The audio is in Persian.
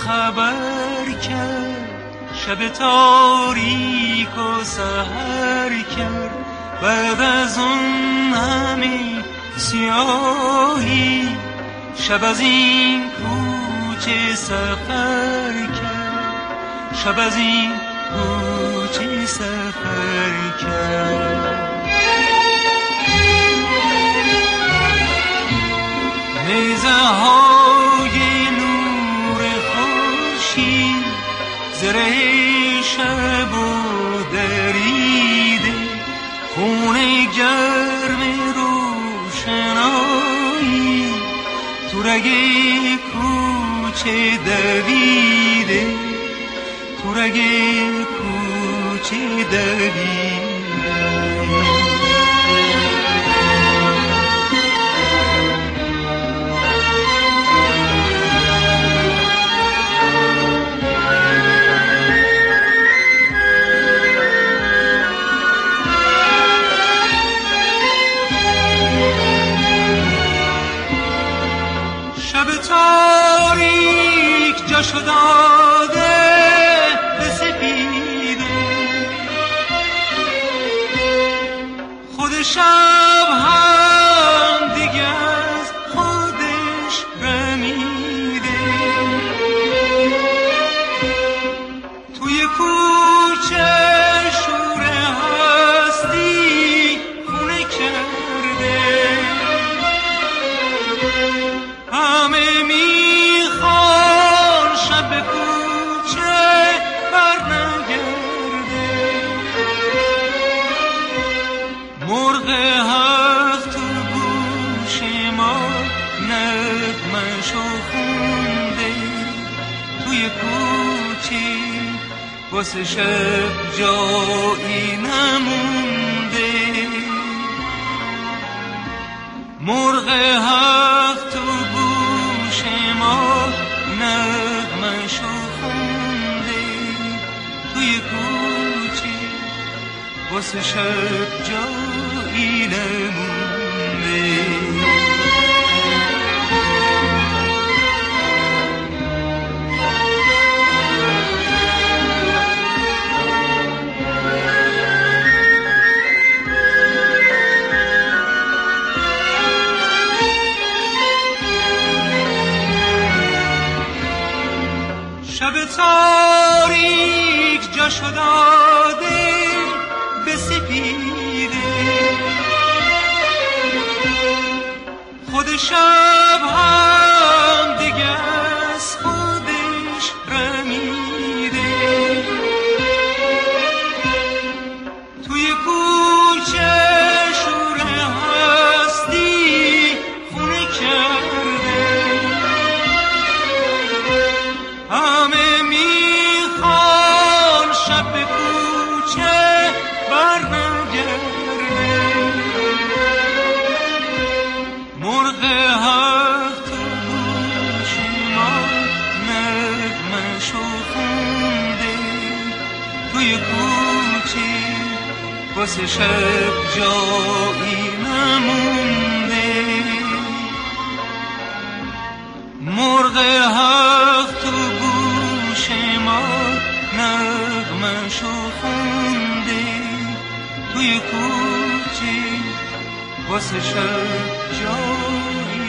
خبر کرد، شب تاریک و سحر کرد. بعد از اون همه سیاهی، شب از این کوچه سفر کرد، شب از این کوچه سفر کرد. نیزه های نور خورشید زره شب و دریده، خون گرم روشنایی تو رگ کوچه دویده، تو رگ کوچه دویده. تاریک جاشو داده به سپیده، خود شب هم دیگه از خودش رمیده. توی کوچه شور هستی خونه کرده، همه میخوان شب به کوچه برنگرده. مرغ حق تو گوش ما نغمشو خونده، توی کوچه واسه شب جایی نمونده. مرغ حق تو گوش ما نغمشو خونده، توی کوچه واسه شب جایی نمونده. شب تاریک جاشو داده به سپیده، خود شب هم دیگه از خودش رمیده. توی کوچه شور هستی خونه کرده، همه میخوان شب به کوچه برنگرده. مرغ حق تو گوش ما نغمشو خونده، توی کوچه واسه شب جایی نمونده. مرغ حق تو گوش ما نغمشو خونده، توی کوچه واسه شب جایی